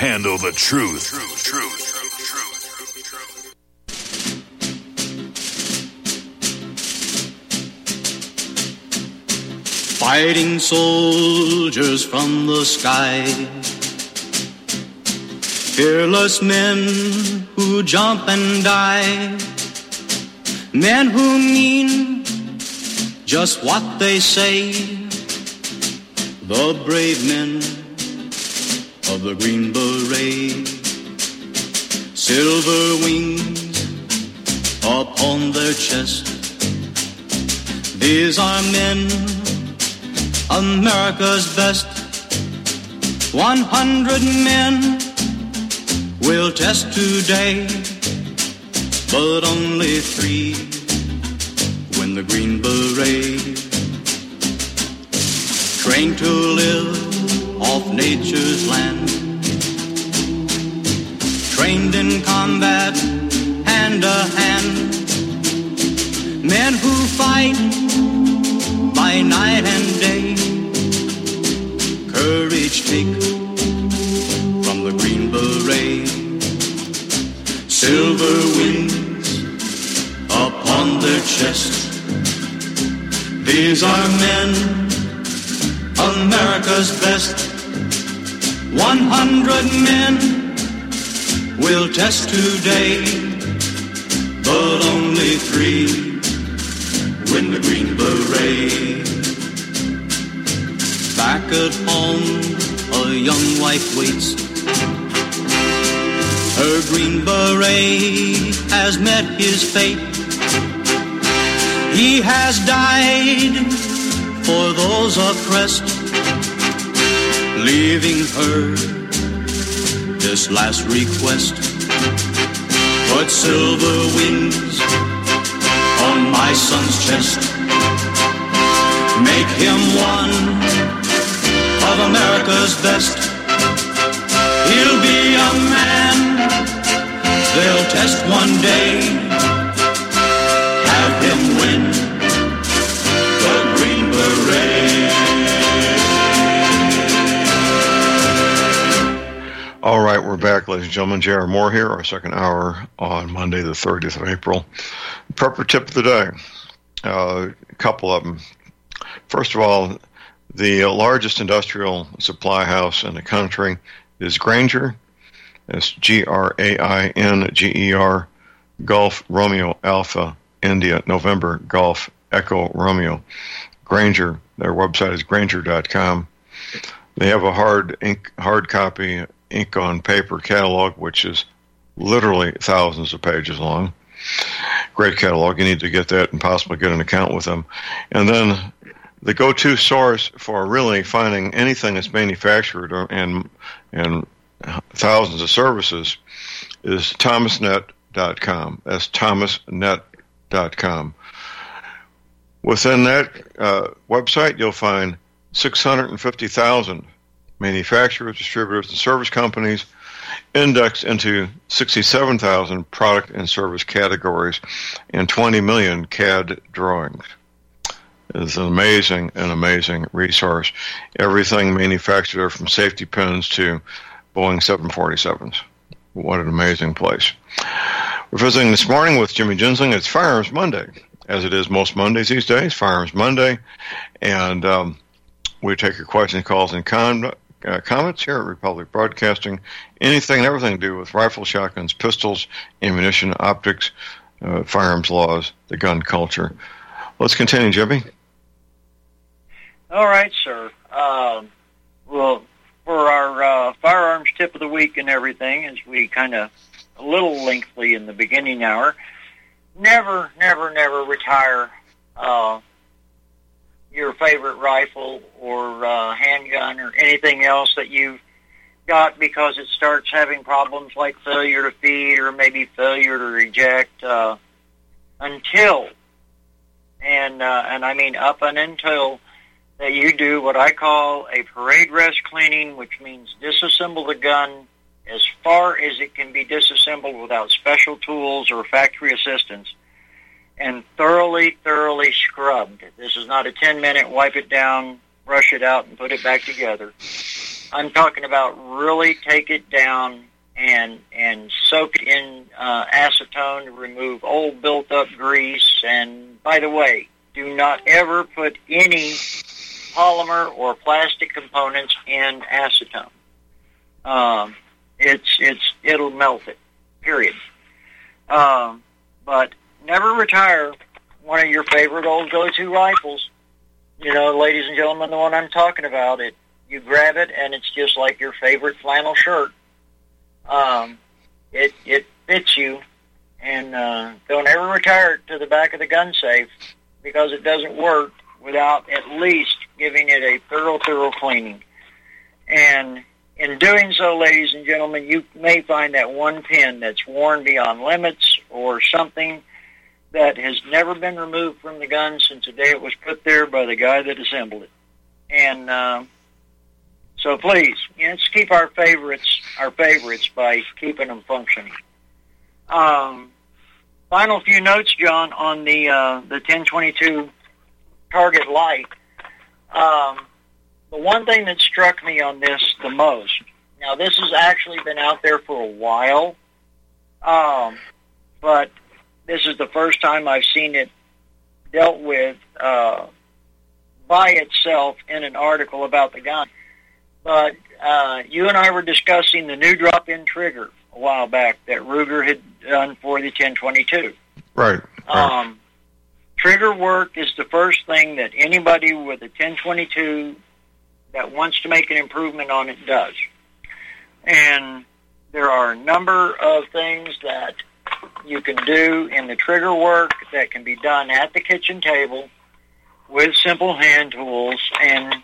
handle the truth. Fighting soldiers from the sky, fearless men who jump and die, men who mean just what they say, the brave men of the Green Beret, silver wings upon their chest. These are men, America's best. 100 men will test today, but only 3 win the Green Beret. Trained to live off nature's land, trained in combat hand to hand, men who fight by night and day, courage take from the Green Beret, silver wings upon their chest. These are men, America's best. 100 men will test today, but only 3 win the Green Beret. Back at home, a young wife waits. Her Green Beret has met his fate. He has died for those oppressed, leaving her this last request. Put silver wings on my son's chest. Make him one of America's best. He'll be a man they'll test one day. Have him win the Green Beret. All right, we're back, ladies and gentlemen. J.R. Moore here, our second hour on Monday, the 30th of April. Prepper tip of the day, a couple of them. First of all, the largest industrial supply house in the country is Grainger. It's Grainger, Golf Romeo Alpha India November Golf Echo Romeo. Grainger, their website is Grainger.com. They have a hard copy, ink on paper catalog, which is literally thousands of pages long. Great catalog. You need to get that and possibly get an account with them. And then the go-to source for really finding anything that's manufactured and thousands of services is thomasnet.com. That's thomasnet.com. Within that website, you'll find 650,000 manufacturers, distributors, and service companies indexed into 67,000 product and service categories and 20 million CAD drawings. It's an amazing resource. Everything manufactured there, from safety pins to Boeing 747s. What an amazing place. We're visiting this morning with Jimmy Ginsling. It's Firearms Monday, as it is most Mondays these days, Firearms Monday. And we take your questions, calls, and comments here at Republic Broadcasting. Anything and everything to do with rifles, shotguns, pistols, ammunition, optics, firearms laws, the gun culture. Let's continue, Jimmy. All right, sir. Well, for our firearms tip of the week and everything, as we kind of a little lengthy in the beginning hour, never retire your favorite rifle or handgun or anything else that you've got because it starts having problems like failure to feed or maybe failure to eject until, and I mean up and until, that you do what I call a parade rest cleaning, which means disassemble the gun as far as it can be disassembled without special tools or factory assistance, and thoroughly scrubbed. This is not a 10-minute wipe it down, brush it out, and put it back together. I'm talking about really take it down and soak it in acetone to remove old built-up grease. And by the way, do not ever put any polymer or plastic components in acetone. It'll melt it. Period. But never retire one of your favorite old go-to rifles. You know, ladies and gentlemen, the one I'm talking about, you grab it and it's just like your favorite flannel shirt. It fits you, and don't ever retire it to the back of the gun safe, because it doesn't work without at least giving it a thorough cleaning. And in doing so, ladies and gentlemen, you may find that one pin that's worn beyond limits, or something that has never been removed from the gun since the day it was put there by the guy that assembled it. And so please, let's keep our favorites by keeping them functioning. Final few notes, John, on the 1022 Target Light. The one thing that struck me on this the most, now this has actually been out there for a while, but this is the first time I've seen it dealt with by itself in an article about the gun. But you and I were discussing the new drop-in trigger a while back that Ruger had done for the 1022. Right. Trigger work is the first thing that anybody with a 1022 that wants to make an improvement on it does. And there are a number of things that you can do in the trigger work that can be done at the kitchen table with simple hand tools and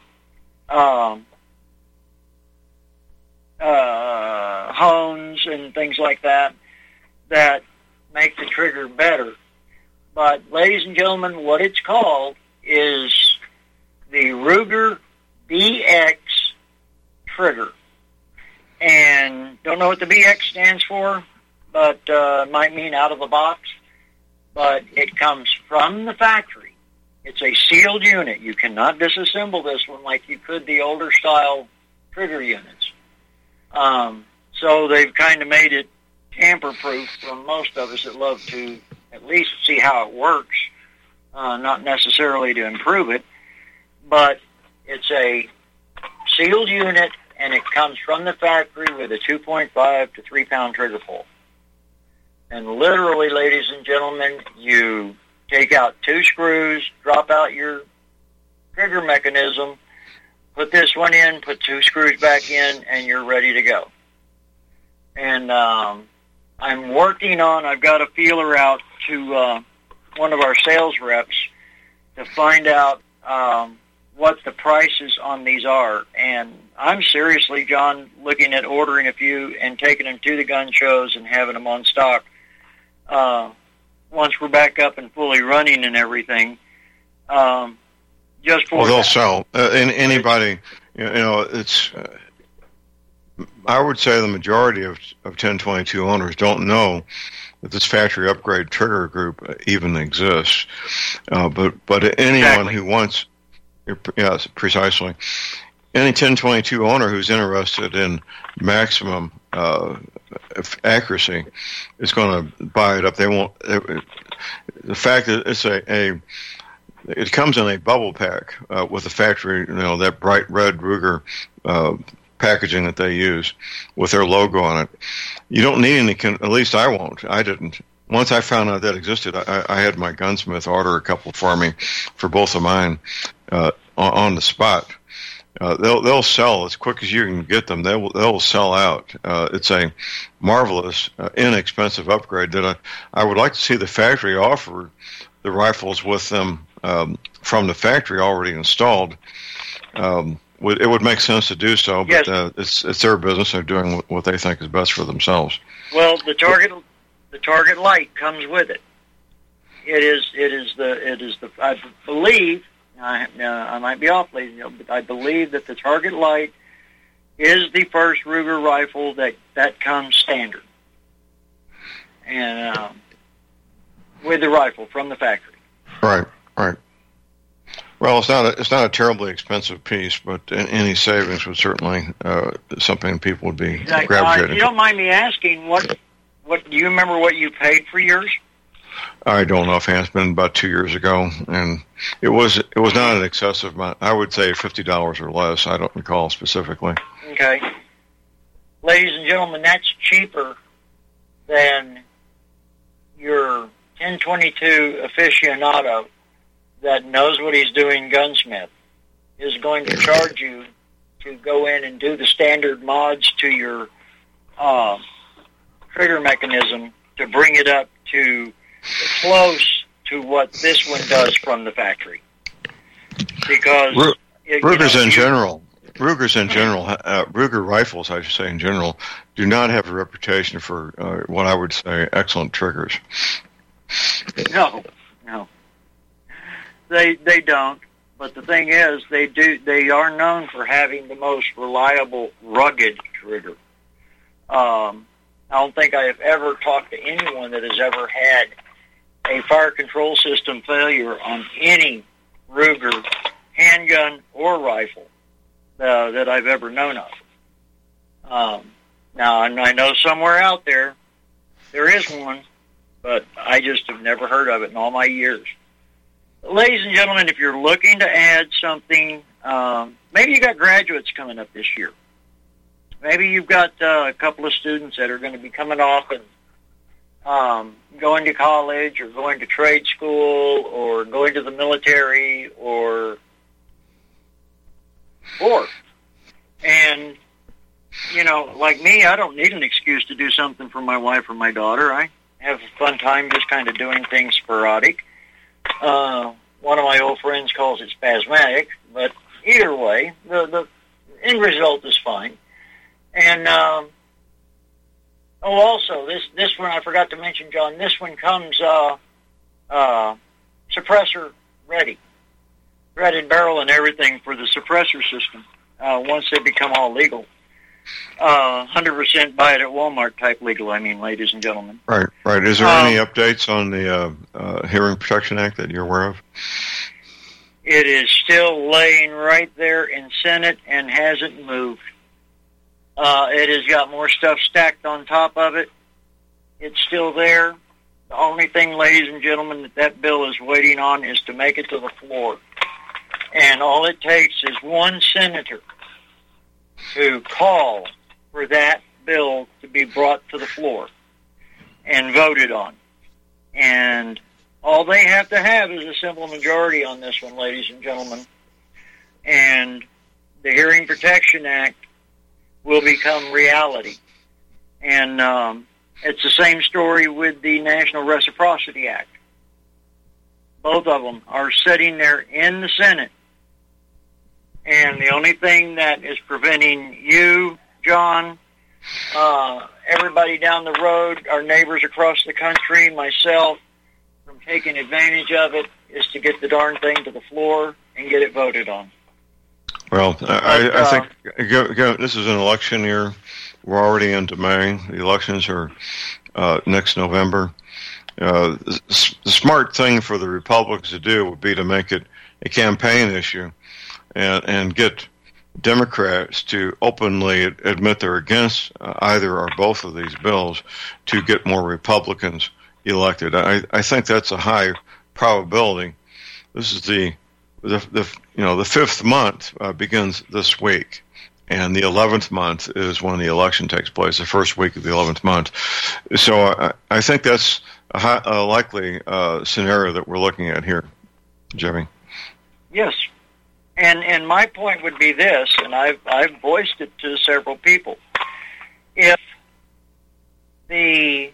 hones and things like that make the trigger better. But, ladies and gentlemen, what it's called is the Ruger BX trigger. And don't know what the BX stands for, but might mean out of the box. But it comes from the factory. It's a sealed unit. You cannot disassemble this one like you could the older style trigger units. So they've kind of made it tamper-proof for most of us that love to at least see how it works, not necessarily to improve it. But it's a sealed unit, and it comes from the factory with a 2.5 to 3 pound trigger pull. And literally, ladies and gentlemen, you take out 2 screws, drop out your trigger mechanism, put this one in, put 2 screws back in, and you're ready to go. And I'm working on, I've got a feeler out to one of our sales reps to find out what the prices on these are. And I'm seriously, John, looking at ordering a few and taking them to the gun shows and having them on stock once we're back up and fully running and everything. Just for they'll sell. Anybody, it's. I would say the majority of 1022 owners don't know that this factory upgrade trigger group even exists. But anyone who wants, yes, precisely, any 1022 owner who's interested in maximum accuracy is going to buy it up. They won't. The fact that it comes in a bubble pack with the factory, that bright red Ruger packaging that they use with their logo on it. You don't need any, at least I won't. I didn't. Once I found out that existed, I had my gunsmith order a couple for me, for both of mine, on the spot. They'll sell as quick as you can get them. They'll sell out. It's a marvelous, inexpensive upgrade that I would like to see the factory offer the rifles with them from the factory already installed. It would make sense to do so, but yes. It's their business. They're doing what they think is best for themselves. Well, the Target Light comes with it. It is the I believe, I might be off, ladies and gentlemen, but I believe that the Target Light is the first Ruger rifle that comes standard, and with the rifle from the factory. Right. Well, it's not a terribly expensive piece, but any savings would certainly something people would be gravitating. If you don't mind me asking, what do you remember what you paid for yours? I don't know offhand. It's been about 2 years ago, and it was not an excessive amount. I would say $50 or less. I don't recall specifically. Okay, ladies and gentlemen, that's cheaper than your 1022 aficionado that knows what he's doing, gunsmith, is going to charge you to go in and do the standard mods to your trigger mechanism to bring it up to close to what this one does from the factory. Because Ruger's in general, Ruger rifles, I should say in general, do not have a reputation for what I would say excellent triggers. No. They don't. But the thing is, they are known for having the most reliable, rugged trigger. I don't think I have ever talked to anyone that has ever had a fire control system failure on any Ruger handgun or rifle that I've ever known of. Now, I know somewhere out there is one, but I just have never heard of it in all my years. Ladies and gentlemen, if you're looking to add something, maybe you got graduates coming up this year. Maybe you've got a couple of students that are going to be coming off and going to college or going to trade school or going to the military or. And, like me, I don't need an excuse to do something for my wife or my daughter. I have a fun time just kind of doing things sporadic. One of my old friends calls it spasmatic, but either way, the end result is fine. And also this one I forgot to mention, John. This one comes suppressor ready, threaded barrel and everything for the suppressor system. Once they become all legal, 100% buy it at Walmart type legal. I mean, ladies and gentlemen. Right. Is there any updates on the Hearing Protection Act that you're aware of? It is still laying right there in Senate and hasn't moved. It has got more stuff stacked on top of it. It's still there. The only thing, ladies and gentlemen, that bill is waiting on is to make it to the floor. And all it takes is one senator to call for that bill to be brought to the floor and voted on. And all they have to have is a simple majority on this one, ladies and gentlemen. And the Hearing Protection Act will become reality. And it's the same story with the National Reciprocity Act. Both of them are sitting there in the Senate. And the only thing that is preventing you, John, everybody down the road, our neighbors across the country, myself, from taking advantage of it is to get the darn thing to the floor and get it voted on. Well, I think this is an election year. We're already into May. The elections are next November. The smart thing for the Republicans to do would be to make it a campaign issue and get Democrats to openly admit they're against either or both of these bills to get more Republicans elected. I think that's a high probability. This is the fifth month begins this week, and the 11th month is when the election takes place, the first week of the 11th month. So I think that's a likely scenario that we're looking at here, Jimmy. Yes. And my point would be this, and I've voiced it to several people. If the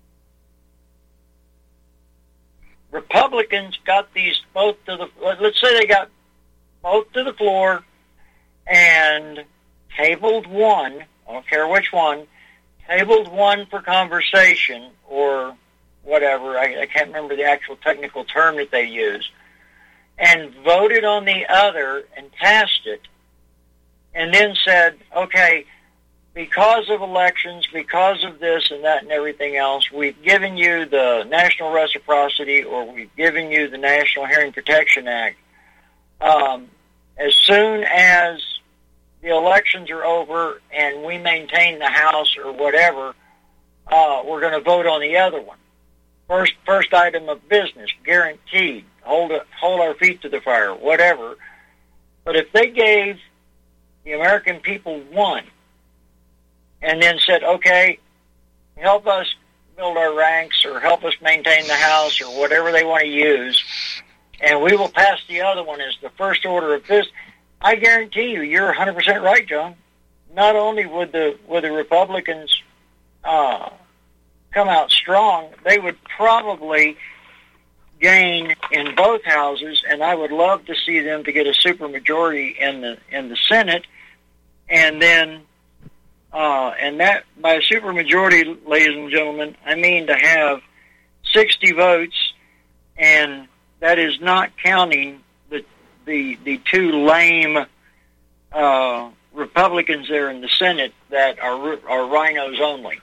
Republicans got these both to the, let's say they got both to the floor and tabled one, I don't care which one, tabled one for conversation or whatever, I can't remember the actual technical term that they use, and voted on the other and passed it, and then said, okay, because of elections, because of this and that and everything else, we've given you the National Reciprocity or we've given you the National Hearing Protection Act. as soon as the elections are over and we maintain the House or whatever, we're going to vote on the other one. First item of business, guaranteed. Hold our feet to the fire, whatever. But if they gave the American people one and then said, okay, help us build our ranks or help us maintain the House or whatever they want to use, and we will pass the other one as the first order of business, I guarantee you, you're 100% right, John. Not only would the Republicans come out strong, they would probably gain in both houses, and I would love to see them to get a supermajority in the Senate, and then and that by a supermajority, ladies and gentlemen, I mean to have 60 votes, and that is not counting the two lame Republicans there in the Senate that are rhinos only.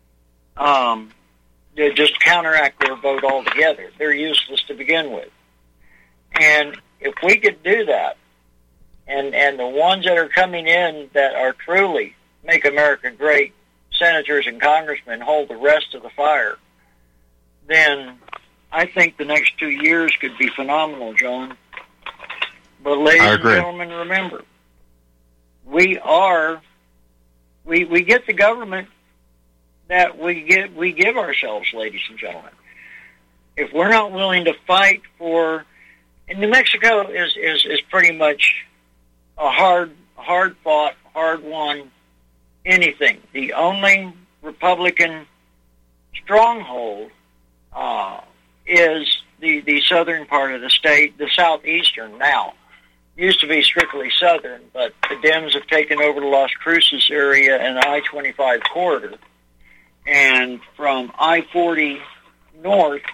They just counteract their vote altogether. They're useless to begin with. And if we could do that, and the ones that are coming in that are truly make America great, senators and congressmen hold the rest of the fire, then I think the next 2 years could be phenomenal, John. But ladies and gentlemen, remember, we get the government that we give ourselves, ladies and gentlemen. If we're not willing to fight for, and New Mexico is pretty much a hard fought, hard won anything. The only Republican stronghold is the southern part of the state, the southeastern now. Used to be strictly southern, but the Dems have taken over the Las Cruces area and the I-25 corridor. And from I-40 north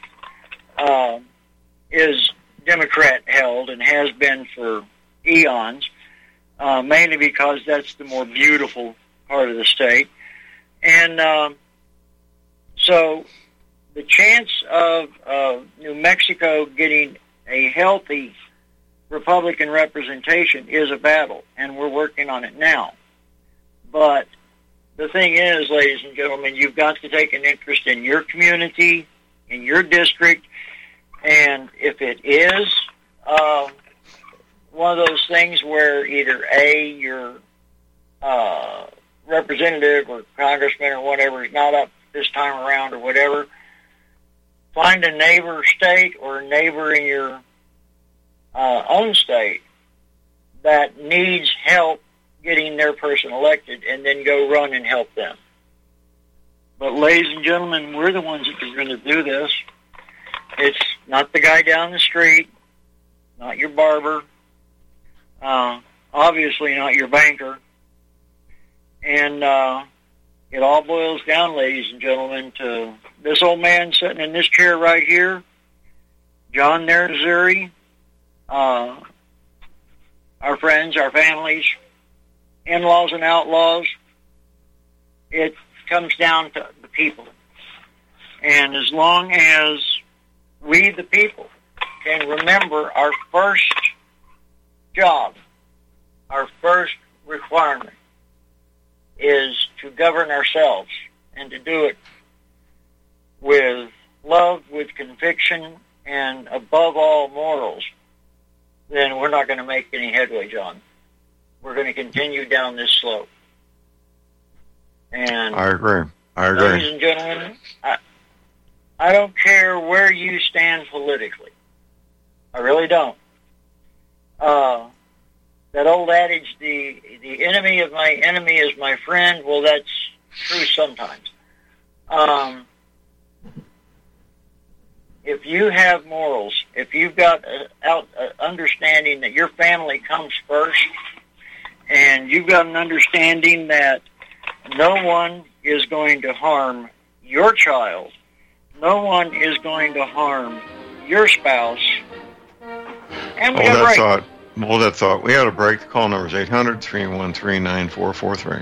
is Democrat-held and has been for eons, mainly because that's the more beautiful part of the state. And so the chance of New Mexico getting a healthy Republican representation is a battle, and we're working on it now. But the thing is, ladies and gentlemen, you've got to take an interest in your community, in your district, and if it is one of those things where either A, your representative or congressman or whatever is not up this time around or whatever, find a neighbor state or a neighbor in your own state that needs help getting their person elected, and then go run and help them. But ladies and gentlemen, we're the ones that are going to do this. It's not the guy down the street, not your barber, obviously not your banker. And it all boils down, ladies and gentlemen, to this old man sitting in this chair right here, John Nerazzurri, our friends, our families, in-laws and outlaws. It comes down to the people. And as long as we, the people, can remember our first job, our first requirement is to govern ourselves and to do it with love, with conviction, and above all, morals, then we're not going to make any headway, John. We're going to continue down this slope. And I agree. Ladies and gentlemen, I don't care where you stand politically. I really don't. That old adage, the enemy of my enemy is my friend, well, that's true sometimes. If you have morals, if you've got understanding that your family comes first, and you've got an understanding that no one is going to harm your child, no one is going to harm your spouse, and we got a break. Hold that thought. We had a break. The call number is 800-313-9443.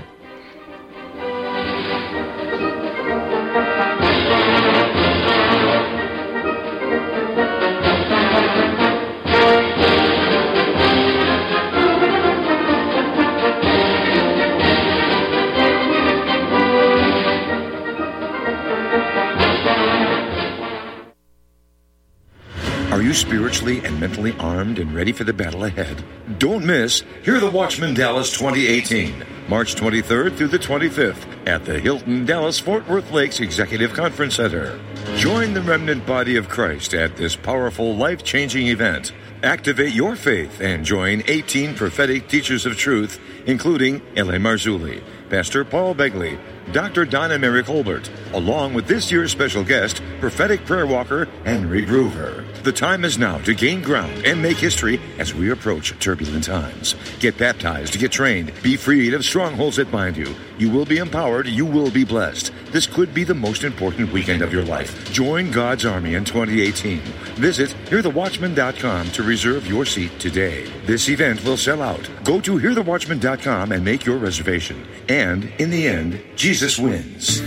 Are you spiritually and mentally armed and ready for the battle ahead? Don't miss Hear the Watchman Dallas 2018, March 23rd through the 25th at the Hilton Dallas Fort Worth Lakes Executive Conference Center. Join the remnant body of Christ at this powerful, life-changing event. Activate your faith and join 18 prophetic teachers of truth, including L.A. Marzulli, Pastor Paul Begley, Dr. Donna Mary Colbert, along with this year's special guest, prophetic prayer walker Henry Groover. The time is now to gain ground and make history as we approach turbulent times. Get baptized, get trained, be freed of strongholds that bind you. You will be empowered, you will be blessed. This could be the most important weekend of your life. Join God's Army in 2018. Visit HearTheWatchman.com to reserve your seat today. This event will sell out. Go to HearTheWatchman.com and make your reservation. And in the end, Jesus wins.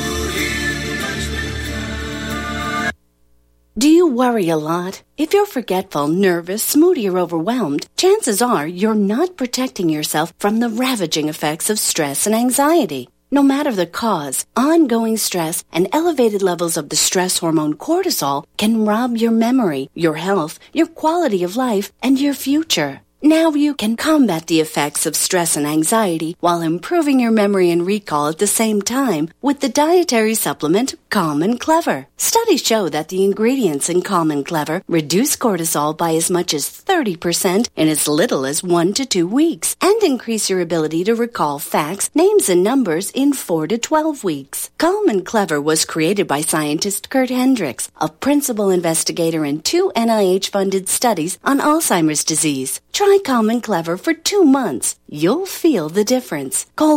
Do you worry a lot? If you're forgetful, nervous, moody, or overwhelmed, chances are you're not protecting yourself from the ravaging effects of stress and anxiety. No matter the cause, ongoing stress and elevated levels of the stress hormone cortisol can rob your memory, your health, your quality of life, and your future. Now you can combat the effects of stress and anxiety while improving your memory and recall at the same time with the dietary supplement Calm and Clever. Studies show that the ingredients in Calm and Clever reduce cortisol by as much as 30% in as little as 1 to 2 weeks and increase your ability to recall facts, names, and numbers in 4 to 12 weeks. Calm and Clever was created by scientist Kurt Hendricks, a principal investigator in 2 NIH-funded studies on Alzheimer's disease. Try Calm and Clever for 2 months. You'll feel the difference. Call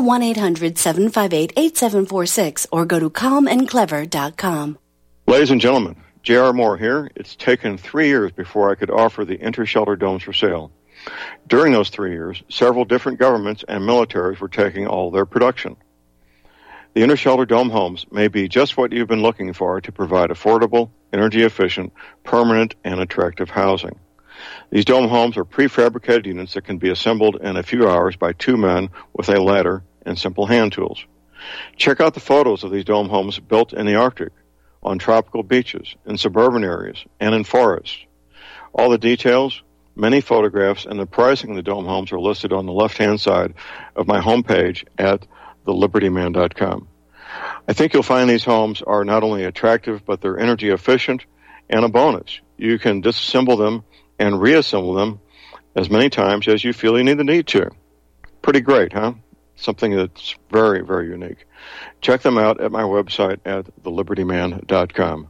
1-800-758-8746 or go to calmandclever.com. Ladies and gentlemen, J.R. Moore here. It's taken 3 years before I could offer the Intershelter domes for sale. During those 3 years, several different governments and militaries were taking all their production. The Intershelter dome homes may be just what you've been looking for to provide affordable, energy-efficient, permanent, and attractive housing. These dome homes are prefabricated units that can be assembled in a few hours by 2 men with a ladder and simple hand tools. Check out the photos of these dome homes built in the Arctic, on tropical beaches, in suburban areas, and in forests. All the details, many photographs, and the pricing of the dome homes are listed on the left-hand side of my homepage at thelibertyman.com. I think you'll find these homes are not only attractive, but they're energy efficient, and a bonus. You can disassemble them and reassemble them as many times as you feel you need to. Pretty great, huh? Something that's very, very unique. Check them out at my website at thelibertyman.com.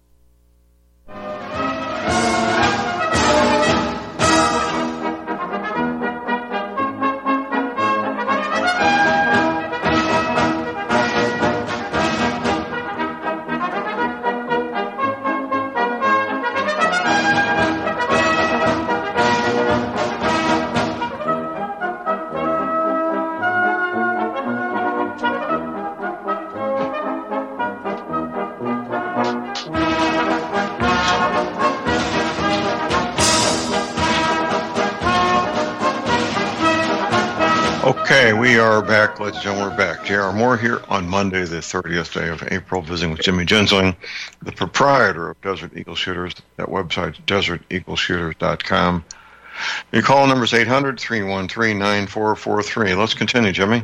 Okay, we are back, ladies and gentlemen. We're back. J.R. Moore here on Monday, the 30th day of April, visiting with Jimmy Gensling, the proprietor of Desert Eagle Shooters. That website, deserteagleshooters.com. Your call number is 800-313-9443. Let's continue, Jimmy.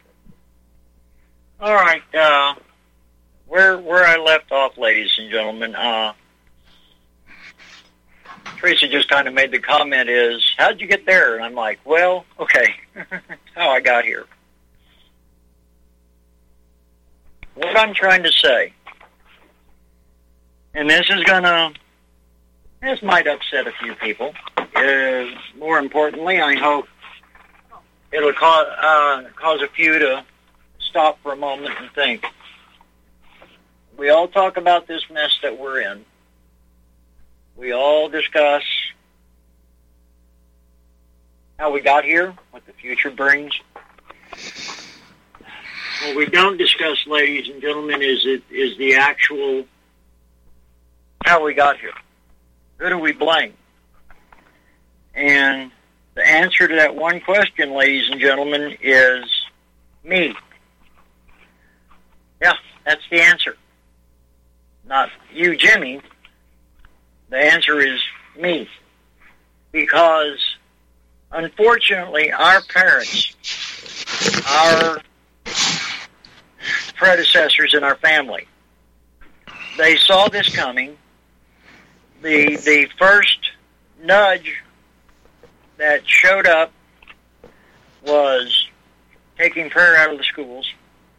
All right. Where I left off, ladies and gentlemen, Teresa just kind of made the comment is, how'd you get there? And I'm like, well, okay, how I got here. What I'm trying to say, and this might upset a few people. More importantly, I hope it'll cause a few to stop for a moment and think. We all talk about this mess that we're in. We all discuss how we got here, what the future brings. What we don't discuss, ladies and gentlemen, is the actual how we got here. Who do we blame? And the answer to that one question, ladies and gentlemen, is me. Yeah, that's the answer. Not you, Jimmy. The answer is me. Because, unfortunately, our parents, our predecessors in our family, they saw this coming. The first nudge that showed up was taking prayer out of the schools.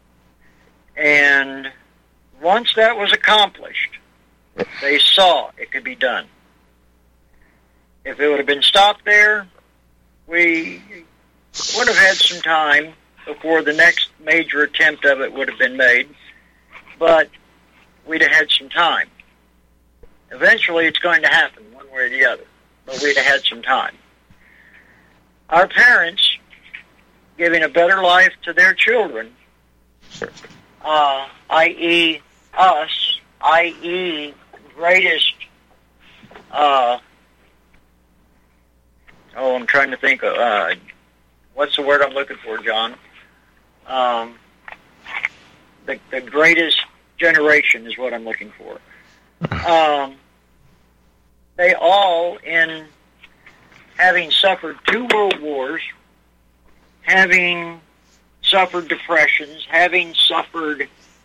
And once that was accomplished, they saw it could be done. If it would have been stopped there, we would have had some time before the next major attempt of it would have been made, but we'd have had some time. Eventually, it's going to happen one way or the other, but we'd have had some time. Our parents, giving a better life to their children, i.e. us, i.e. greatest, I'm trying to think of, what's the word I'm looking for, John? The greatest generation is what I'm looking for. They all, in having suffered 2 world wars, having suffered depressions, having suffered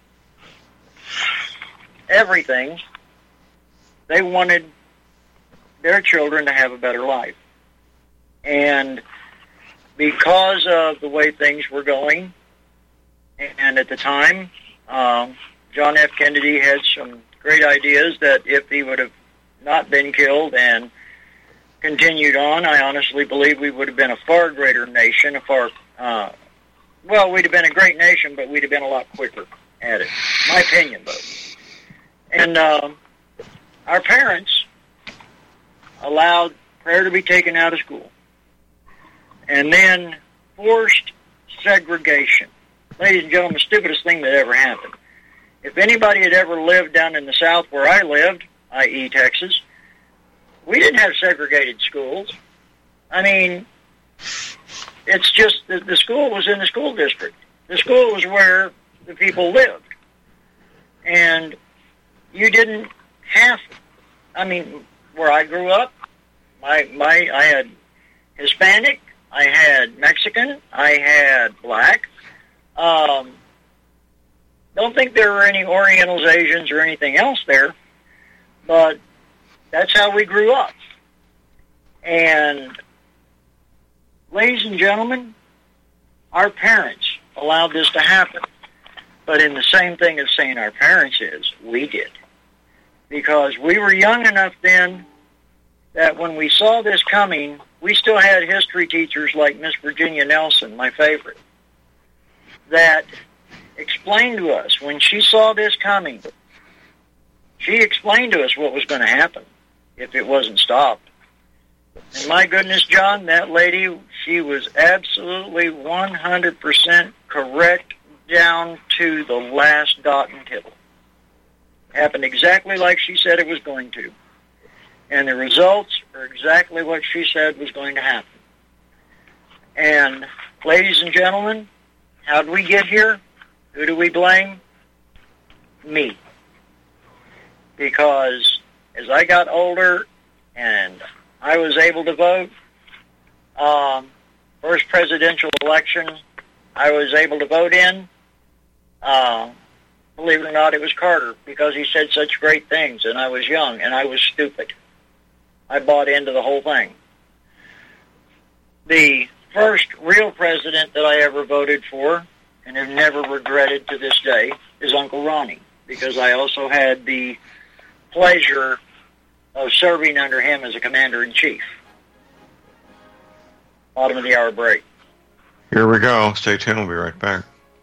everything, they wanted their children to have a better life. And because of the way things were going, and at the time, John F. Kennedy had some great ideas that if he would have not been killed and continued on, I honestly believe we would have been a far greater nation, we'd have been a great nation, but we'd have been a lot quicker at it. My opinion, though. And our parents allowed prayer to be taken out of school. And then forced segregation. Ladies and gentlemen, the stupidest thing that ever happened. If anybody had ever lived down in the South where I lived, i.e. Texas, we didn't have segregated schools. I mean, it's just that the school was in the school district. The school was where the people lived. And you didn't have, where I grew up, I had Hispanic, I had Mexican, I had black. Don't think there were any Orientals, Asians, or anything else there, but that's how we grew up. And, ladies and gentlemen, our parents allowed this to happen. But in the same thing as saying our parents is, we did. Because we were young enough then that when we saw this coming, we still had history teachers like Miss Virginia Nelson, my favorite, that explained to us when she saw this coming. She explained to us what was going to happen if it wasn't stopped. And my goodness, John, that lady, she was absolutely 100% correct down to the last dot and tittle. Happened exactly like she said it was going to. And the results are exactly what she said was going to happen. And, ladies and gentlemen, how did we get here? Who do we blame? Me. Because as I got older and I was able to vote, first presidential election I was able to vote in, believe it or not, it was Carter, because he said such great things, and I was young, and I was stupid. I bought into the whole thing. The first real president that I ever voted for, and have never regretted to this day, is Uncle Ronnie, because I also had the pleasure of serving under him as a commander-in-chief. Bottom of the hour break. Here we go. Stay tuned. We'll be right back.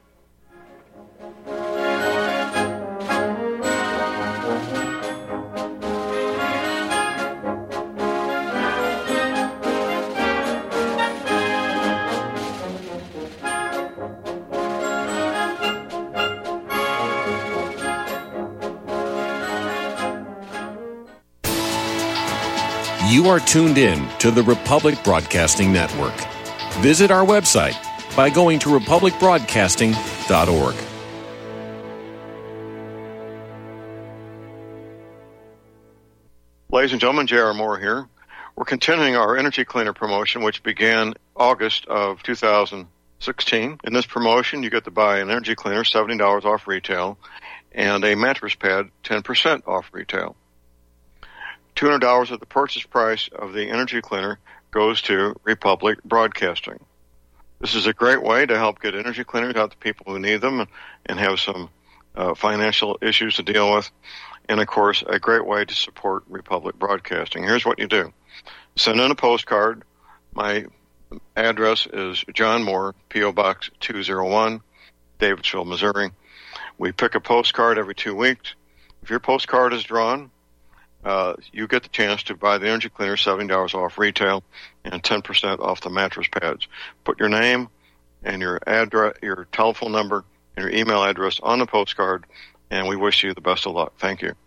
You are tuned in to the Republic Broadcasting Network. Visit our website by going to republicbroadcasting.org. Ladies and gentlemen, J.R. Moore here. We're continuing our Energy Cleaner promotion, which began August of 2016. In this promotion, you get to buy an Energy Cleaner, $70 off retail, and a mattress pad, 10% off retail. $200 of the purchase price of the Energy Cleaner goes to Republic Broadcasting. This is a great way to help get energy cleaners out to people who need them and have some financial issues to deal with. And, of course, a great way to support Republic Broadcasting. Here's what you do. Send in a postcard. My address is John Moore, P.O. Box 201, Davidsville, Missouri. We pick a postcard every 2 weeks. If your postcard is drawn, you get the chance to buy the Energy Cleaner, $70 off retail, and 10% off the mattress pads. Put your name and your address, your telephone number, and your email address on the postcard, and we wish you the best of luck. Thank you.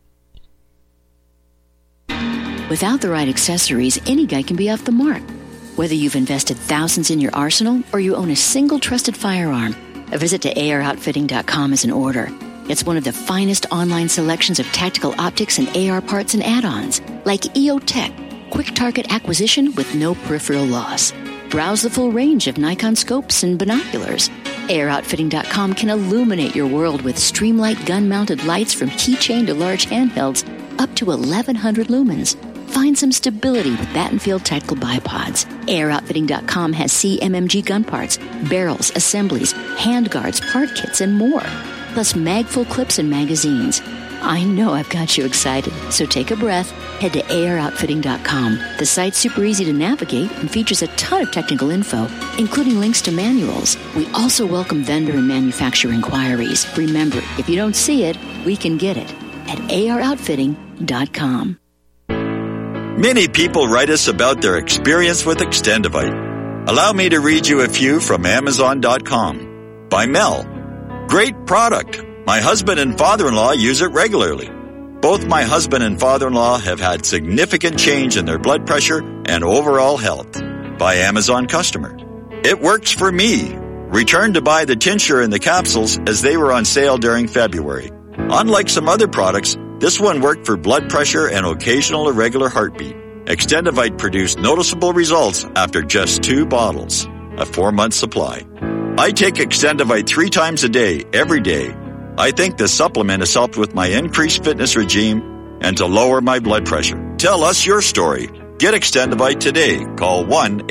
Without the right accessories, any guy can be off the mark. Whether you've invested thousands in your arsenal or you own a single trusted firearm, a visit to AROutfitting.com is in order. It's one of the finest online selections of tactical optics and AR parts and add-ons, like EOTech, quick target acquisition with no peripheral loss. Browse the full range of Nikon scopes and binoculars. AROutfitting.com can illuminate your world with Streamlight gun-mounted lights from keychain to large handhelds up to 1,100 lumens. Find some stability with Battenfield Tactical Bipods. AirOutfitting.com has CMMG gun parts, barrels, assemblies, handguards, part kits, and more. Plus mag-full clips and magazines. I know I've got you excited, so take a breath. Head to AirOutfitting.com. The site's super easy to navigate and features a ton of technical info, including links to manuals. We also welcome vendor and manufacturer inquiries. Remember, if you don't see it, we can get it at AirOutfitting.com. Many people write us about their experience with Extendivite. Allow me to read you a few from Amazon.com. By Mel. Great product. My husband and father-in-law use it regularly. Both my husband and father-in-law have had significant change in their blood pressure and overall health. By Amazon customer. It works for me. Returned to buy the tincture and the capsules as they were on sale during February. Unlike some other products, this one worked for blood pressure and occasional irregular heartbeat. Extendivite produced noticeable results after just 2 bottles, a 4-month supply. I take Extendivite 3 times a day, every day. I think the supplement has helped with my increased fitness regime and to lower my blood pressure. Tell us your story. Get Extendivite today. Call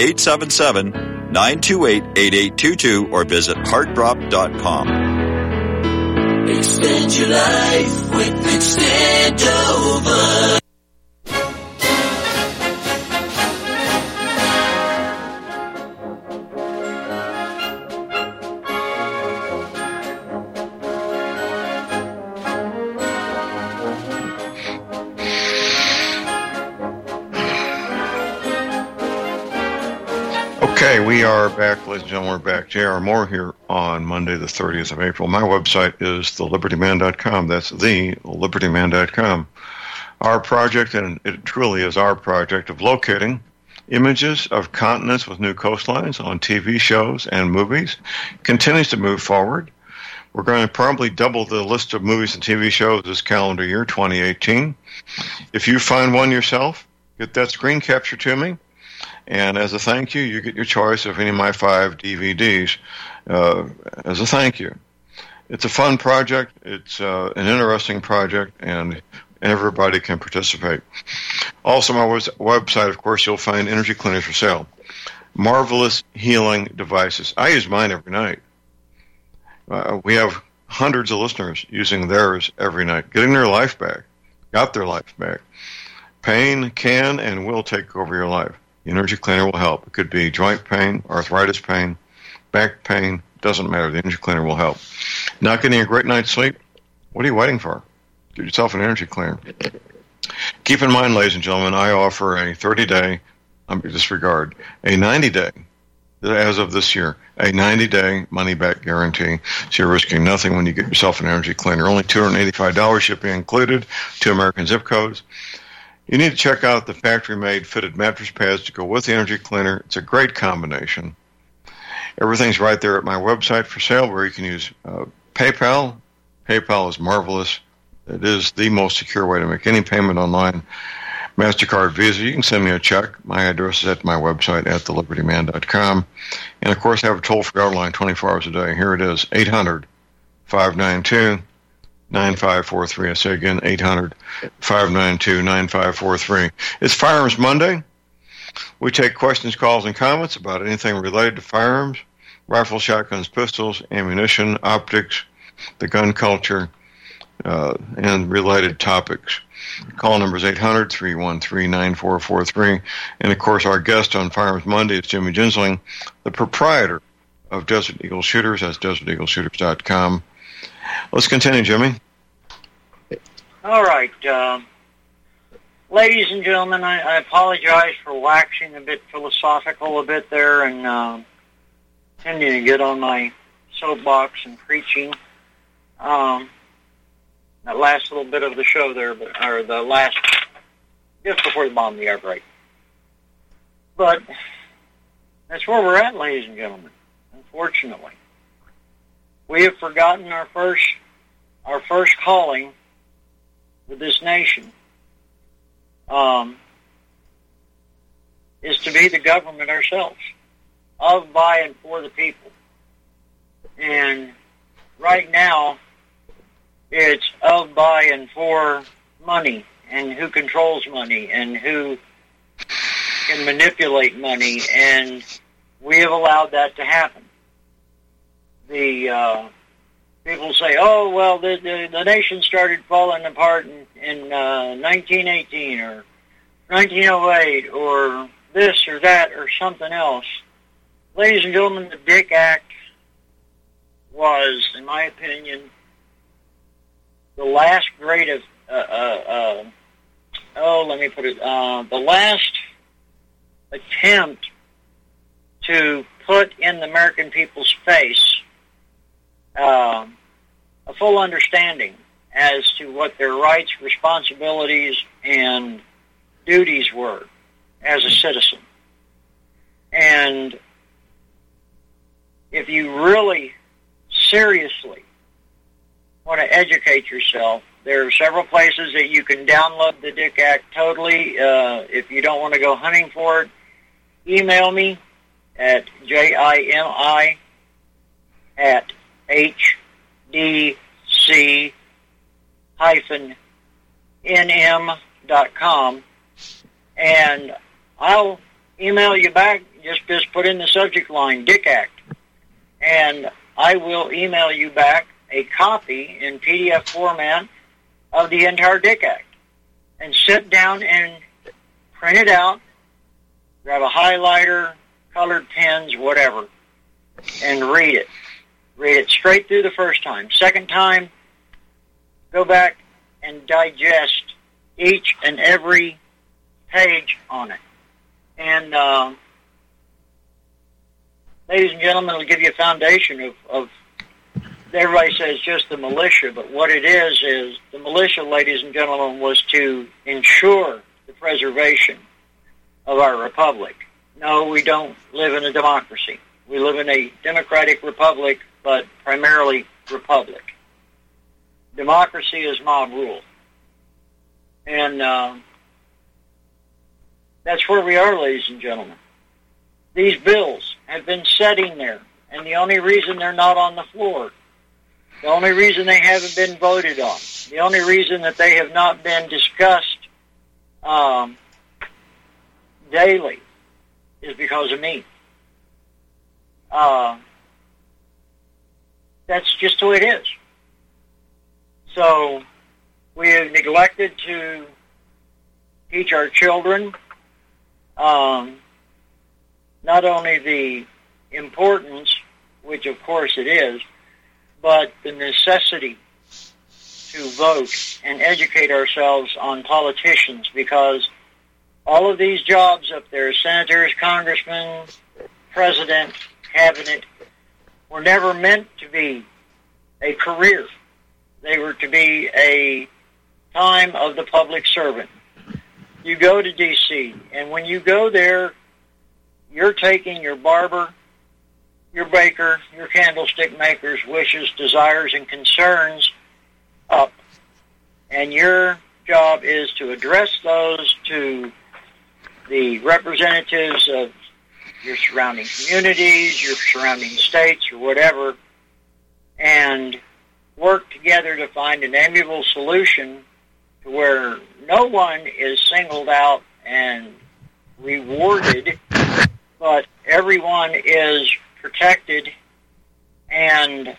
1-877-928-8822 or visit heartdrop.com. Extend your life with Extendovite. Okay, we are back, ladies and gentlemen. We're back. J.R. Moore here on Monday, the 30th of April. My website is thelibertyman.com. That's thelibertyman.com. Our project, and it truly is our project, of locating images of continents with new coastlines on TV shows and movies continues to move forward. We're going to probably double the list of movies and TV shows this calendar year, 2018. If you find one yourself, get that screen capture to me. And as a thank you, you get your choice of any of my 5 DVDs as a thank you. It's a fun project. It's an interesting project, and everybody can participate. Also, my website, of course, you'll find energy cleaners for sale. Marvelous healing devices. I use mine every night. We have hundreds of listeners using theirs every night, getting their life back, got their life back. Pain can and will take over your life. The Energy Cleaner will help. It could be joint pain, arthritis pain, back pain, doesn't matter. The Energy Cleaner will help. Not getting a great night's sleep? What are you waiting for? Get yourself an Energy Cleaner. Keep in mind, ladies and gentlemen, I offer a 30-day, disregard, a 90-day, as of this year, a 90-day money-back guarantee. So you're risking nothing when you get yourself an Energy Cleaner. Only $285 shipping included, 2 American zip codes. You need to check out the factory-made fitted mattress pads to go with the Energy Cleaner. It's a great combination. Everything's right there at my website for sale, where you can use PayPal. PayPal is marvelous. It is the most secure way to make any payment online. MasterCard, Visa, you can send me a check. My address is at my website at thelibertyman.com. And, of course, I have a toll-free outline 24 hours a day. Here it is, 800-592-9543. I say again, 800-592-9543. It's Firearms Monday. We take questions, calls, and comments about anything related to firearms, rifles, shotguns, pistols, ammunition, optics, the gun culture, and related topics. Call number is 800-313-9443. And, of course, our guest on Firearms Monday is Jimmy Gensling, the proprietor of Desert Eagle Shooters. That's deserteagleshooters.com. Let's continue, Jimmy. All right. Ladies and gentlemen, I apologize for waxing a bit philosophical a bit there and tending to get on my soapbox and preaching. That last little bit of the show there, or the last, just before the bomb, the air break. But that's where we're at, ladies and gentlemen, unfortunately. We have forgotten our first calling with this nation is to be the government ourselves, of, by, and for the people. And right now, it's of, by, and for money, and who controls money, and who can manipulate money, and we have allowed that to happen. The people say, oh, well, the nation started falling apart in 1918 or 1908 or this or that or something else. Ladies and gentlemen, the Dick Act was, in my opinion, the last great of, the last attempt to put in the American people's face a full understanding as to what their rights, responsibilities, and duties were as a citizen. And if you really seriously want to educate yourself, there are several places that you can download the Dick Act totally. If you don't want to go hunting for it, email me at jimi@hdc-nm.com, and I'll email you back. Just put in the subject line, Dick Act, and I will email you back a copy in PDF format of the entire Dick Act. And sit down and print it out, grab a highlighter, colored pens, whatever, and read it. Read it straight through the first time. Second time, go back and digest each and every page on it. And, ladies and gentlemen, it'll give you a foundation of everybody says just the militia, but what it is the militia, ladies and gentlemen, was to ensure the preservation of our republic. No, we don't live in a democracy. We live in a democratic republic, but primarily republic. Democracy is mob rule. And that's where we are, ladies and gentlemen. These bills have been sitting there, and the only reason they're not on the floor, the only reason they haven't been voted on, the only reason that they have not been discussed daily is because of me. That's just the way it is. So we have neglected to teach our children not only the importance, which of course it is, but the necessity to vote and educate ourselves on politicians, because all of these jobs up there, senators, congressmen, president, cabinet, were never meant to be a career. They were to be a time of the public servant. You go to D.C., and when you go there, you're taking your barber, your baker, your candlestick maker's wishes, desires, and concerns up, and you're job is to address those to the representatives of your surrounding communities, your surrounding states, or whatever, and work together to find an amiable solution to where no one is singled out and rewarded, but everyone is protected, and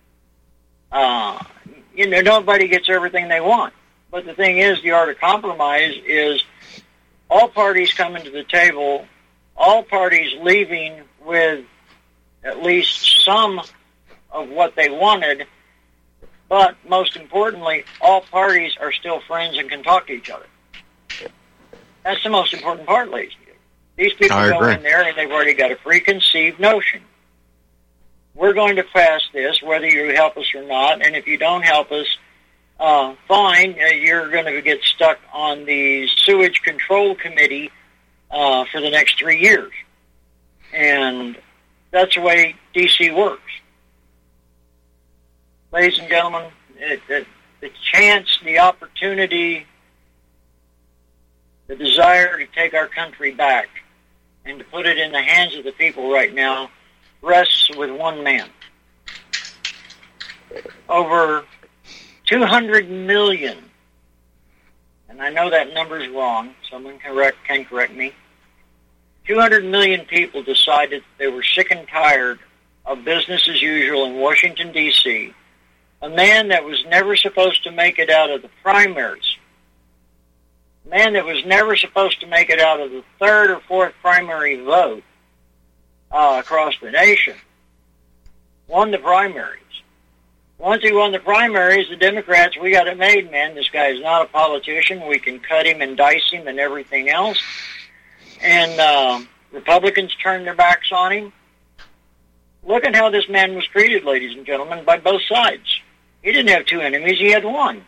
nobody gets everything they want. But the thing is, the art of compromise is all parties coming to the table, all parties leaving with at least some of what they wanted, but most importantly, all parties are still friends and can talk to each other. That's the most important part, ladies and gentlemen. These people go in there and they've already got a preconceived notion. We're going to pass this, whether you help us or not, and if you don't help us, fine, you're going to get stuck on the Sewage Control Committee for the next 3 years. And that's the way D.C. works. Ladies and gentlemen, the chance, the opportunity, the desire to take our country back and to put it in the hands of the people right now rests with one man. Over 200 million, and I know that number's wrong, someone can correct me, 200 million people decided they were sick and tired of business as usual in Washington, D.C., a man that was never supposed to make it out of the primaries, a man that was never supposed to make it out of the third or fourth primary vote across the nation, won the primaries. Once he won the primaries, the Democrats, we got it made, man. This guy is not a politician. We can cut him and dice him and everything else. And Republicans turned their backs on him. Look at how this man was treated, ladies and gentlemen, by both sides. He didn't have two enemies. He had one.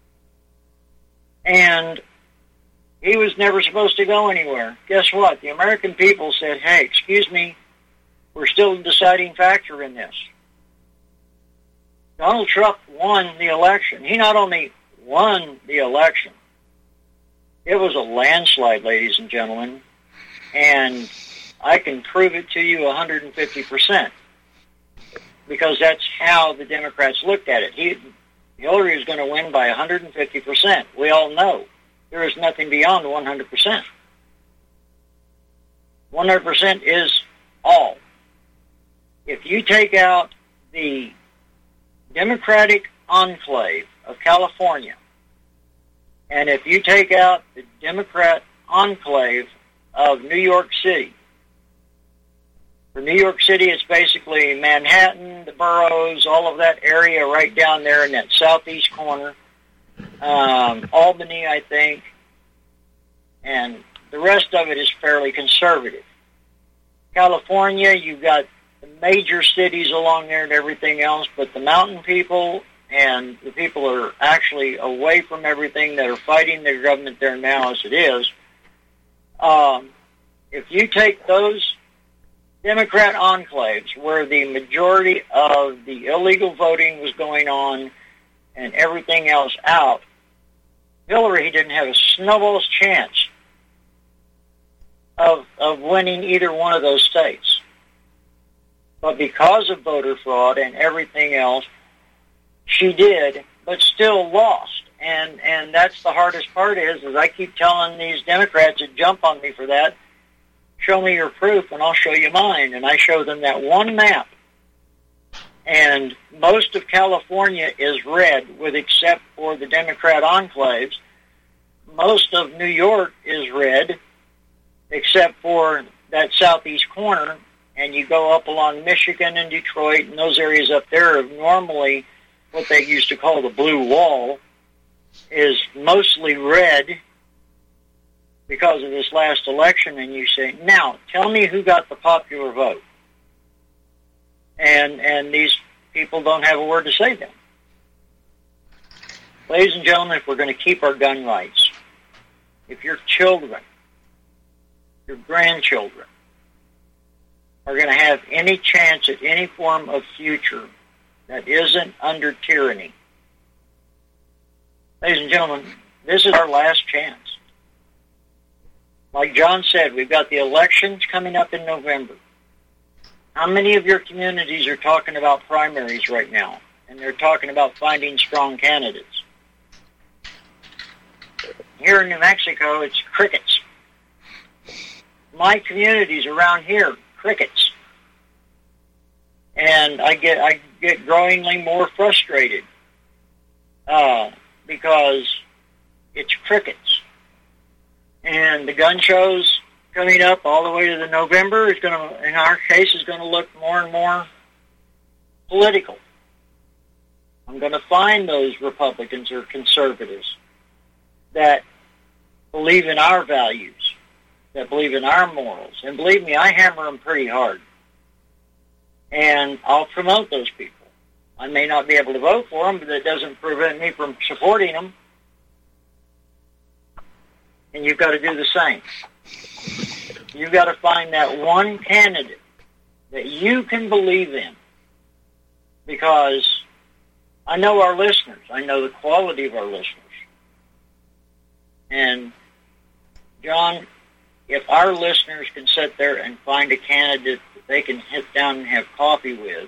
And he was never supposed to go anywhere. Guess what? The American people said, hey, excuse me, we're still a deciding factor in this. Donald Trump won the election. He not only won the election, it was a landslide, ladies and gentlemen, and I can prove it to you 150%, because that's how the Democrats looked at it. Hillary is going to win by 150%. We all know there is nothing beyond 100%. 100% is all. If you take out the Democratic enclave of California, and if you take out the Democrat enclave of New York City, for New York City, it's basically Manhattan, the boroughs, all of that area right down there in that southeast corner, Albany, I think, and the rest of it is fairly conservative. California, you've got the major cities along there and everything else, but the mountain people and the people that are actually away from everything that are fighting their government there now as it is, if you take those Democrat enclaves where the majority of the illegal voting was going on and everything else out, Hillary didn't have a snowball's chance of winning either one of those states. But because of voter fraud and everything else, she did, but still lost. And that's the hardest part is I keep telling these Democrats that jump on me for that, show me your proof and I'll show you mine. And I show them that one map. And most of California is red, with except for the Democrat enclaves. Most of New York is red, except for that southeast corner. And you go up along Michigan and Detroit, and those areas up there are normally what they used to call the blue wall, is mostly red because of this last election. And you say, now, tell me who got the popular vote. And these people don't have a word to say then. Ladies and gentlemen, if we're going to keep our gun rights, if your children, your grandchildren, are going to have any chance at any form of future that isn't under tyranny, ladies and gentlemen, this is our last chance. Like John said, we've got the elections coming up in November. How many of your communities are talking about primaries right now? And they're talking about finding strong candidates. Here in New Mexico, it's crickets. My communities around here, crickets. And I get growingly more frustrated because it's crickets. And the gun shows coming up all the way to the November is going to, in our case, is going to look more and more political. I'm going to find those Republicans or conservatives that believe in our values, that believe in our morals. And believe me, I hammer them pretty hard. And I'll promote those people. I may not be able to vote for them, but that doesn't prevent me from supporting them. And you've got to do the same. You've got to find that one candidate that you can believe in. Because I know our listeners. I know the quality of our listeners. And, John, if our listeners can sit there and find a candidate that they can sit down and have coffee with,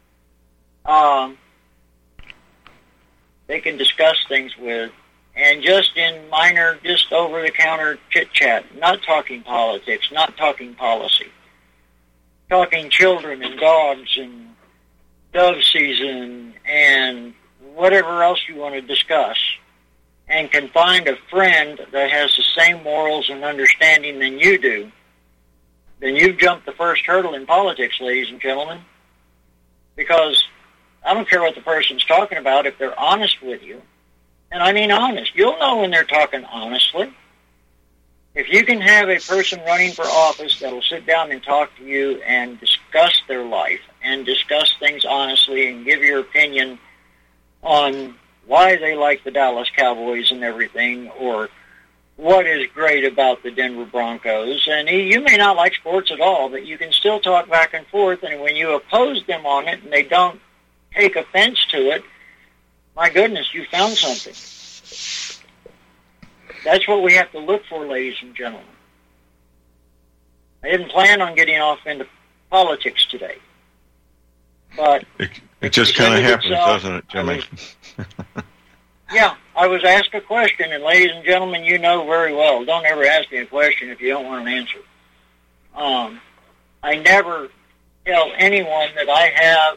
they can discuss things with, and just in minor, just over-the-counter chit-chat, not talking politics, not talking policy, talking children and dogs and dove season and whatever else you want to discuss, and can find a friend that has the same morals and understanding than you do, then you've jumped the first hurdle in politics, ladies and gentlemen. Because I don't care what the person's talking about if they're honest with you. And I mean honest. You'll know when they're talking honestly. If you can have a person running for office that will sit down and talk to you and discuss their life and discuss things honestly and give your opinion on why they like the Dallas Cowboys and everything, or what is great about the Denver Broncos. And you may not like sports at all, but you can still talk back and forth, and when you oppose them on it and they don't take offense to it, my goodness, you found something. That's what we have to look for, ladies and gentlemen. I didn't plan on getting off into politics today. But it just kind of happens, doesn't it, Jimmy? Yeah, I was asked a question, and ladies and gentlemen, you know very well, don't ever ask me a question if you don't want an answer. I never tell anyone that I have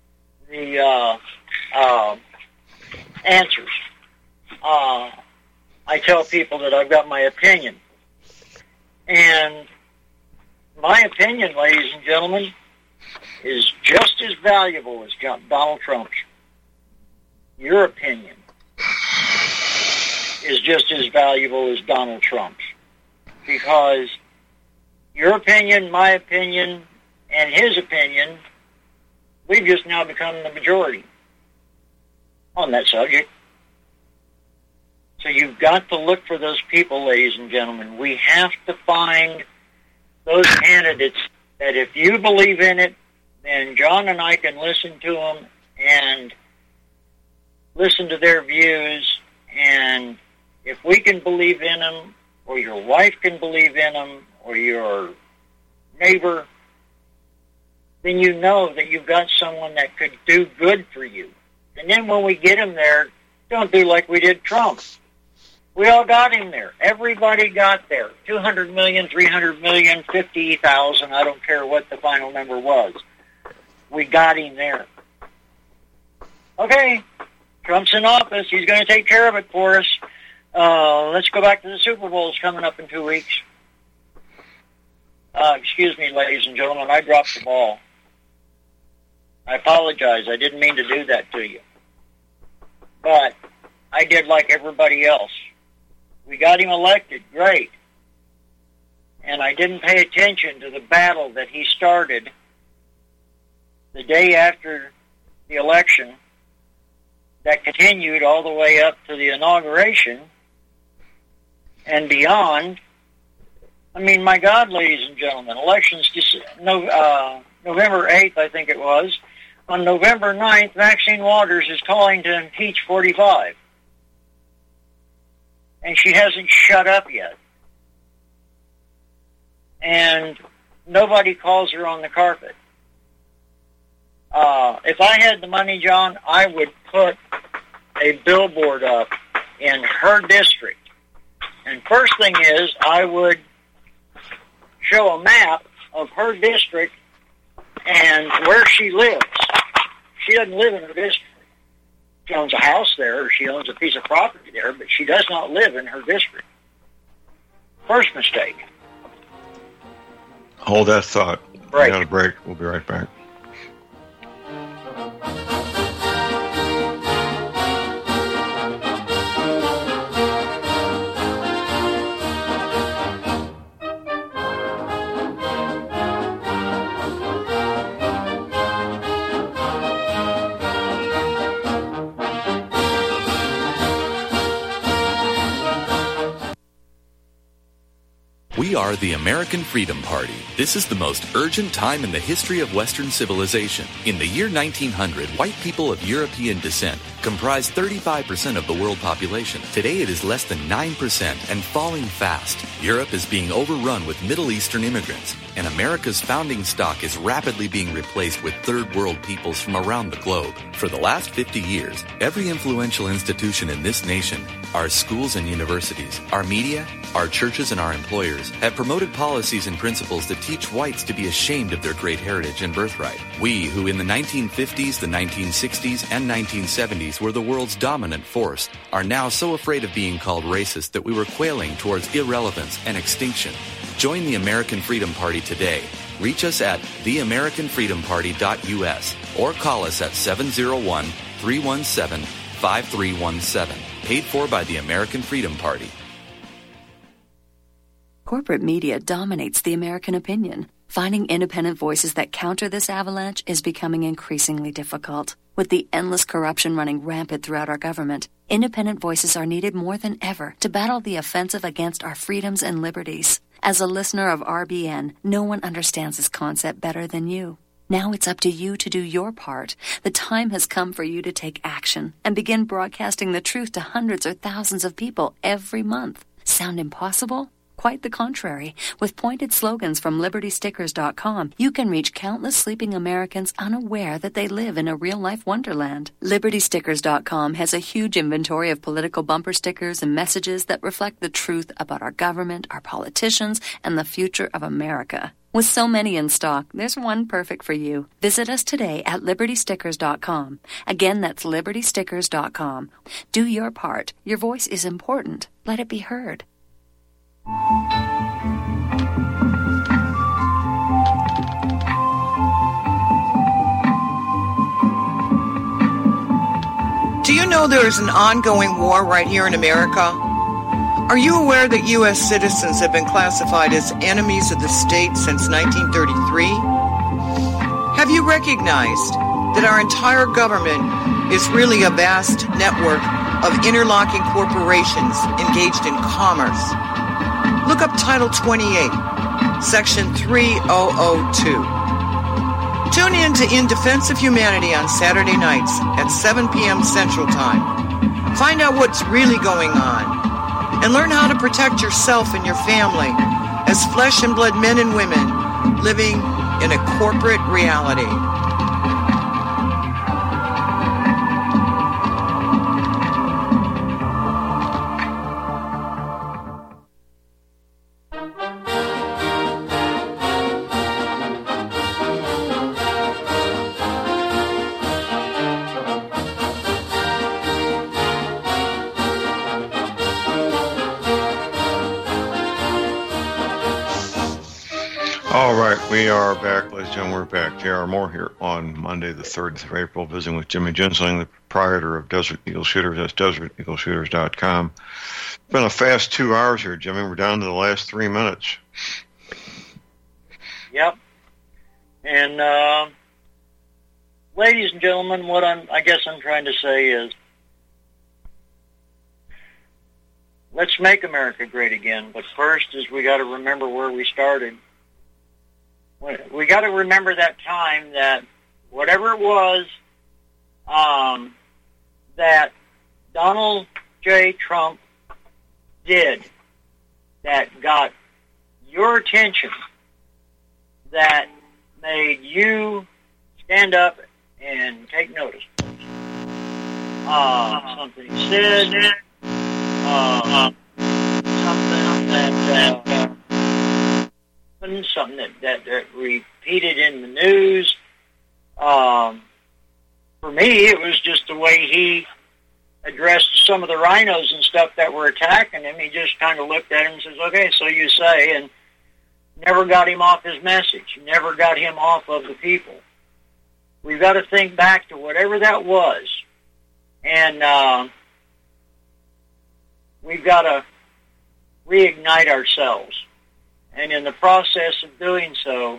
the answers. I tell people that I've got my opinion. And my opinion, ladies and gentlemen, is just as valuable as Donald Trump's. Your opinion is just as valuable as Donald Trump's. Because your opinion, my opinion, and his opinion, we've just now become the majority on that subject. So you've got to look for those people, ladies and gentlemen. We have to find those candidates that if you believe in it, then John and I can listen to them and listen to their views. And if we can believe in them, or your wife can believe in them, or your neighbor, then you know that you've got someone that could do good for you. And then when we get him there, don't do like we did Trump. We all got him there. Everybody got there. 200 million, 300 million, 50,000. I don't care what the final number was. We got him there. Okay, Trump's in office. He's going to take care of it for us. Let's go back to the Super Bowl's coming up in 2 weeks. Excuse me, ladies and gentlemen. I dropped the ball. I apologize. I didn't mean to do that to you. But I did like everybody else. We got him elected. Great. And I didn't pay attention to the battle that he started the day after the election that continued all the way up to the inauguration and beyond. I mean, my God, ladies and gentlemen, elections just November 8th, I think it was. On November 9th, Maxine Waters is calling to impeach 45. and she hasn't shut up yet. And nobody calls her on the carpet. If I had the money, John, I would put a billboard up in her district. And first thing is, I would show a map of her district and where she lives. She doesn't live in her district. She owns a house there, or she owns a piece of property there, but she does not live in her district. First mistake. Hold that thought. Right. We got a break. We'll be right back. We are the American Freedom Party. This is the most urgent time in the history of Western civilization. In the year 1900, white people of European descent comprised 35% of the world population. Today it is less than 9% and falling fast. Europe is being overrun with Middle Eastern immigrants, and America's founding stock is rapidly being replaced with third world peoples from around the globe. For the last 50 years, every influential institution in this nation, our schools and universities, our media, our churches and our employers have promoted policies and principles that teach whites to be ashamed of their great heritage and birthright. We, who in the 1950s, the 1960s, and 1970s were the world's dominant force, are now so afraid of being called racist that we were quailing towards irrelevance and extinction. Join the American Freedom Party today. Reach us at theamericanfreedomparty.us or call us at 701-317-5317. Paid for by the American Freedom Party. Corporate media dominates the American opinion. Finding independent voices that counter this avalanche is becoming increasingly difficult. With the endless corruption running rampant throughout our government, independent voices are needed more than ever to battle the offensive against our freedoms and liberties. As a listener of RBN, no one understands this concept better than you. Now it's up to you to do your part. The time has come for you to take action and begin broadcasting the truth to hundreds or thousands of people every month. Sound impossible? Quite the contrary. With pointed slogans from LibertyStickers.com, you can reach countless sleeping Americans unaware that they live in a real-life wonderland. LibertyStickers.com has a huge inventory of political bumper stickers and messages that reflect the truth about our government, our politicians, and the future of America. With so many in stock, there's one perfect for you. Visit us today at LibertyStickers.com. Again, that's LibertyStickers.com. Do your part. Your voice is important. Let it be heard. Do you know there is an ongoing war right here in America? Are you aware that U.S. citizens have been classified as enemies of the state since 1933? Have you recognized that our entire government is really a vast network of interlocking corporations engaged in commerce? Look up Title 28, Section 3002. Tune in to In Defense of Humanity on Saturday nights at 7 p.m. Central Time. Find out what's really going on and learn how to protect yourself and your family as flesh and blood men and women living in a corporate reality. All right, we are back, ladies and gentlemen. We're back. J.R. Moore here on Monday, the 3rd of April, visiting with Jimmy Gensling, the proprietor of Desert Eagle Shooters. That's DesertEagleShooters.com. It's been a fast 2 hours here, Jimmy. We're down to the last 3 minutes. Yep. And, ladies and gentlemen, what I guess I'm trying to say is, let's make America great again. But first is we got to remember where we started. We got to remember that time that whatever it was that Donald J. Trump did that got your attention, that made you stand up and take notice? Something he said, something that repeated in the news. For me, it was just the way he addressed some of the rhinos and stuff that were attacking him. He just kind of looked at him and says, okay, so you say, and never got him off his message, never got him off of the people. We've got to think back to whatever that was, and we've got to reignite ourselves. And in the process of doing so,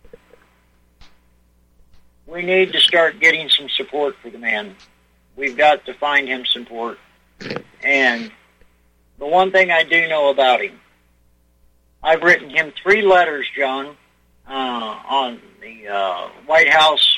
we need to start getting some support for the man. We've got to find him support. And the one thing I do know about him, I've written him 3 letters, John, on the White House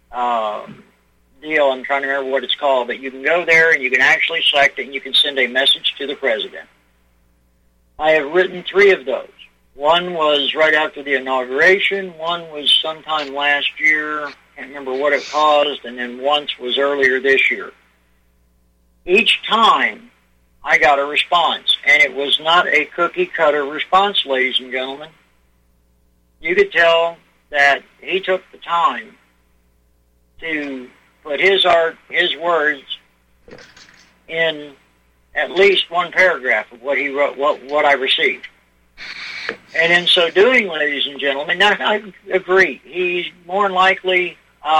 deal. I'm trying to remember what it's called, but you can go there and you can actually select it and you can send a message to the president. I have written 3 of those. One was right after the inauguration, one was sometime last year, can't remember what it caused, and then once was earlier this year. Each time I got a response, and it was not a cookie-cutter response, ladies and gentlemen. You could tell that he took the time to put his art, his words, in at least one paragraph of what he wrote, what I received. And in so doing, ladies and gentlemen, now I agree, he's more than likely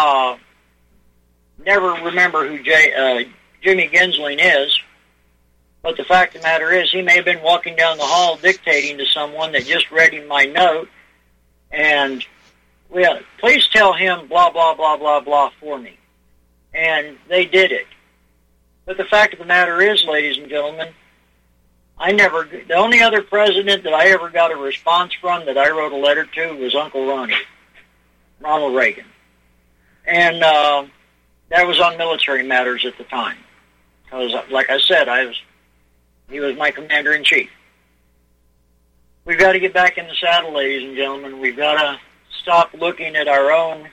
never remember who Jimmy Gensling is, but the fact of the matter is he may have been walking down the hall dictating to someone that just read him my note, and, well, please tell him blah, blah, blah, blah, blah for me. And they did it. But the fact of the matter is, ladies and gentlemen, the only other president that I ever got a response from that I wrote a letter to was Uncle Ronnie, Ronald Reagan. And that was on military matters at the time. Because, like I said, he was my commander-in-chief. We've got to get back in the saddle, ladies and gentlemen. We've got to stop looking at our own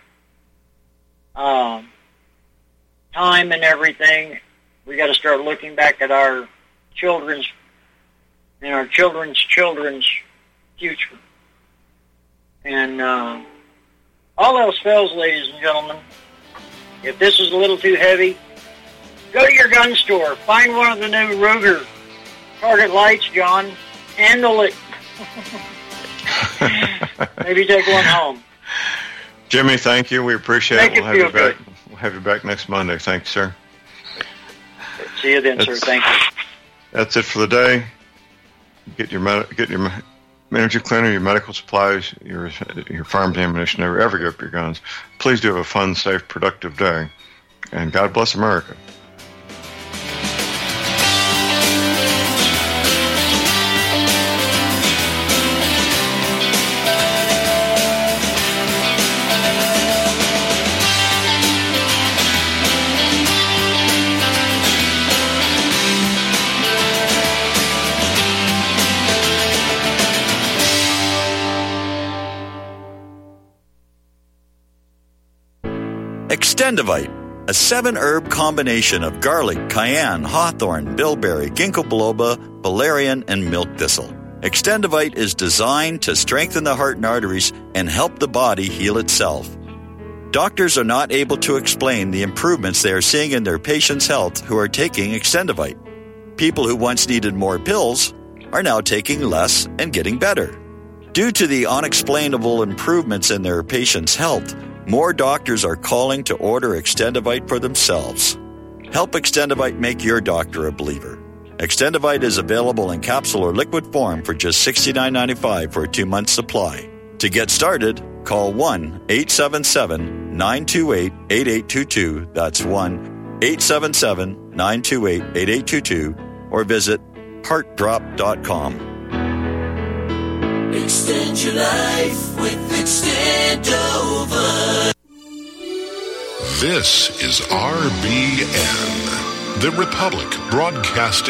time and everything. We've got to start looking back at our children's and our children's children's future. And all else fails, ladies and gentlemen, if this is a little too heavy, go to your gun store. Find one of the new Ruger target lights, John. Handle it. Maybe take one home. Jimmy, thank you. We appreciate it. We'll have you back next Monday. Thanks, sir. See you then, sir. Thank you. That's it for the day. Get your energy cleaner, your medical supplies, your firearms ammunition, never ever give up your guns. Please do have a fun, safe, productive day. And God bless America. Extendivite, a 7-herb combination of garlic, cayenne, hawthorn, bilberry, ginkgo biloba, valerian, and milk thistle. Extendivite is designed to strengthen the heart and arteries and help the body heal itself. Doctors are not able to explain the improvements they are seeing in their patients' health who are taking Extendivite. People who once needed more pills are now taking less and getting better. Due to the unexplainable improvements in their patients' health, more doctors are calling to order Extendivite for themselves. Help Extendivite make your doctor a believer. Extendivite is available in capsule or liquid form for just $69.95 for a 2-month supply. To get started, call 1-877-928-8822. That's 1-877-928-8822. Or visit heartdrop.com. Extend your life with Extendovite. This is RBN, the Republic Broadcasting